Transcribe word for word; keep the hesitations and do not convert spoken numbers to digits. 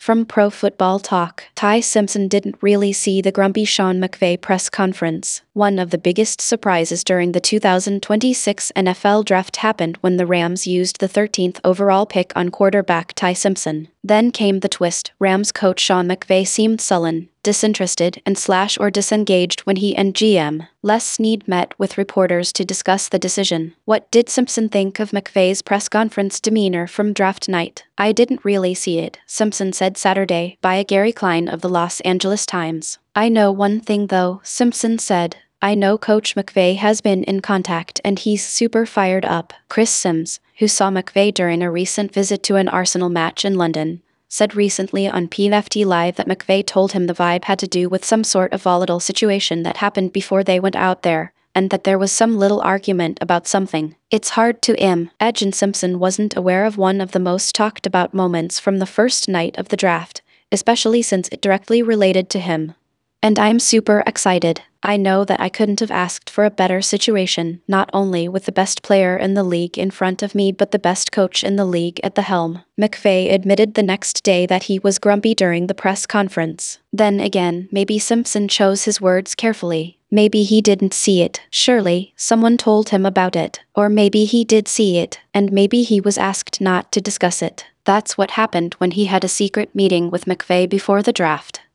From Pro Football Talk, Ty Simpson didn't really see the grumpy Sean McVay press conference. One of the biggest surprises during the two thousand twenty-six N F L Draft happened when the Rams used the thirteenth overall pick on quarterback Ty Simpson. Then came the twist. Rams coach Sean McVay seemed sullen, disinterested, and slash or disengaged when he and G M Les Snead met with reporters to discuss the decision. What did Simpson think of McVay's press conference demeanor from draft night? "I didn't really see it," Simpson said Saturday by Gary Klein of the Los Angeles Times. "I know one thing though," Simpson said. "I know Coach McVay has been in contact and he's super fired up." Chris Sims, who saw McVay during a recent visit to an Arsenal match in London, said recently on P F T Live that McVay told him the vibe had to do with some sort of volatile situation that happened before they went out there, and that there was some little argument about something. "It's hard to imagine Simpson wasn't aware of one of the most talked about moments from the first night of the draft, especially since it directly related to him. And I'm super excited. I know that I couldn't have asked for a better situation, not only with the best player in the league in front of me but the best coach in the league at the helm." McVay admitted the next day that he was grumpy during the press conference. Then again, maybe Simpson chose his words carefully. Maybe he didn't see it. Surely, someone told him about it. Or maybe he did see it, and maybe he was asked not to discuss it. That's what happened when he had a secret meeting with McVay before the draft.